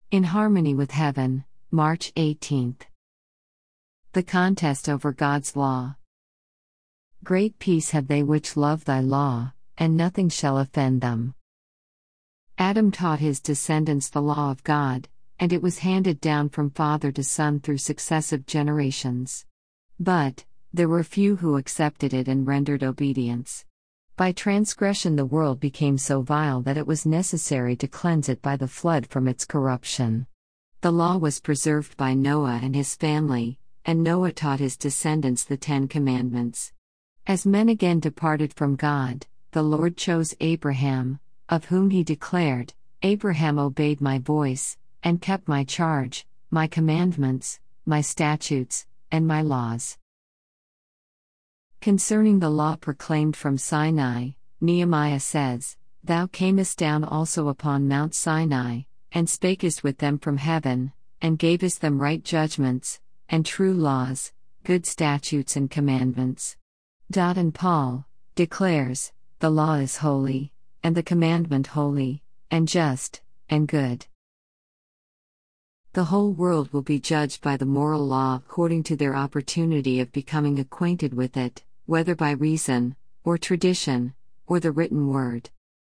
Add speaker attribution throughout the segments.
Speaker 1: In Harmony with Heaven, March 18th. The Contest over God's Law. Great peace have they which love thy law, and nothing shall offend them. Adam taught his descendants the law of God, and it was handed down from father to son through successive generations. But there were few who accepted it and rendered obedience. By transgression the world became so vile that it was necessary to cleanse it by the flood from its corruption. The law was preserved by Noah and his family, and Noah taught his descendants the 10 Commandments. As men again departed from God, the Lord chose Abraham, of whom he declared, "Abraham obeyed my voice, and kept my charge, my commandments, my statutes, and my laws." Concerning the law proclaimed from Sinai, Nehemiah says, "Thou camest down also upon Mount Sinai, and spakest with them from heaven, and gavest them right judgments, and true laws, good statutes and commandments." And Paul declares, "The law is holy, and the commandment holy, and just, and good." The whole world will be judged by the moral law according to their opportunity of becoming acquainted with it, whether by reason, or tradition, or the written word.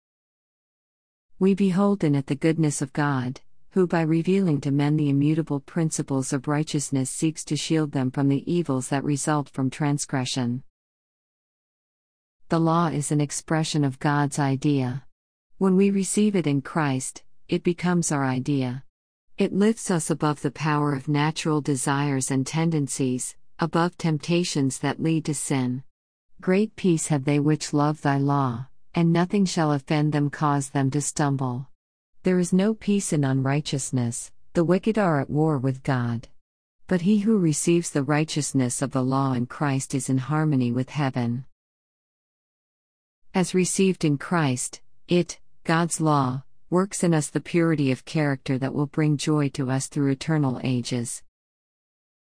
Speaker 1: We behold in it the goodness of God, who by revealing to men the immutable principles of righteousness seeks to shield them from the evils that result from transgression. The law is an expression of God's idea. When we receive it in Christ, it becomes our idea. It lifts us above the power of natural desires and tendencies, above temptations that lead to sin. Great peace have they which love thy law, and nothing shall offend them cause them to stumble. There is no peace in unrighteousness, the wicked are at war with God. But he who receives the righteousness of the law in Christ is in harmony with heaven. As received in Christ, it, God's law, works in us the purity of character that will bring joy to us through eternal ages.